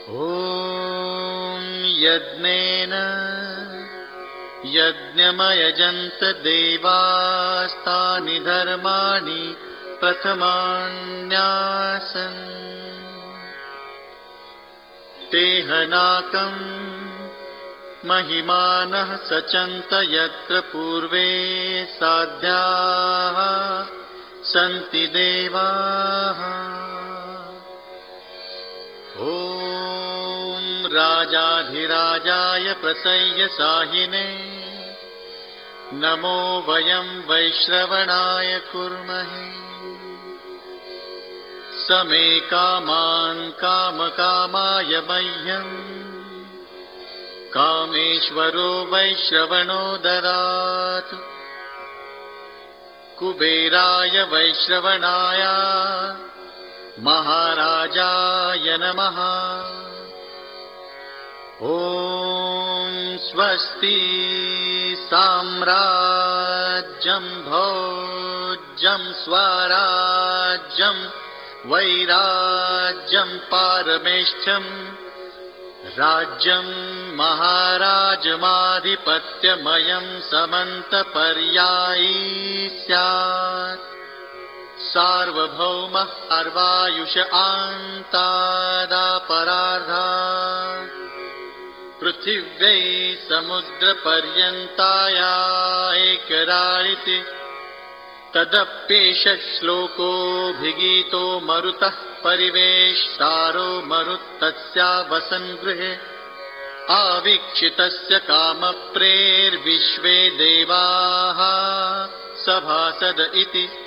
ॐ यज्ञेन यज्ञमयजन्त देवास्तानि धर्माणि प्रथमान्यासन् तेहनाकम् महिमानः सचन्त यत्र पूर्वे साध्याः सन्ति देवाः। ॐ राजाधिराजाय प्रसय्य साहिने नमो वयं वैश्रवणाय कुर्महे। समे कामान् कामकामाय मह्यम् कामेश्वरो वैश्रवणो ददातु। कुबेराय वैश्रवणाय महाराजाय नमः। ॐ स्वस्ति साम्राज्यं भोज्यं स्वराज्यं वैराज्यं पारमेष्ठ्यं राज्यं महाराजमाधिपत्यमयं समन्तपर्यायी स्यात्। सार्वभौमः अर्वायुष आन्तादापरार्धात् पृथिव्यै समुद्रपर्यन्ताया एकराळिति। तदप्येष श्लोकोऽभिगीतो मरुतः परिवेष्टारो मरुत्तस्या वसन् गृहे आवीक्षितस्य कामप्रेर्विश्वे देवाः सभासद इति।